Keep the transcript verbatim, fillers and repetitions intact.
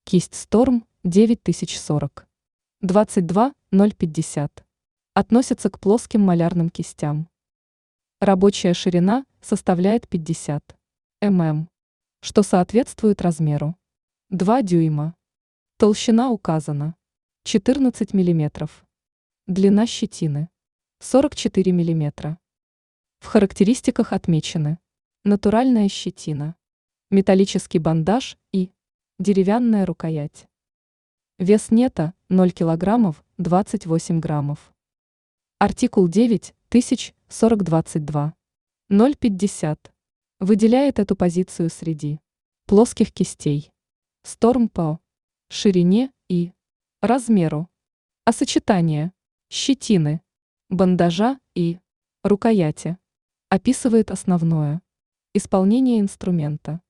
Кисть Storm девять тысяч сорок. двадцать два ноль пятьдесят. Относится к плоским малярным кистям. Рабочая ширина составляет пятьдесят миллиметров, что соответствует размеру два дюйма. Толщина указана четырнадцать миллиметров. Длина щетины сорок четыре миллиметра. В характеристиках отмечены натуральная щетина, металлический бандаж и деревянная рукоять. Вес нета ноль килограммов двадцать восемь граммов. Артикул девять тысяч сорок двадцать два ноль пятьдесят выделяет эту позицию среди плоских кистей Storm по ширине и размеру, а сочетание щетины, бандажа и рукояти описывает основное исполнение инструмента.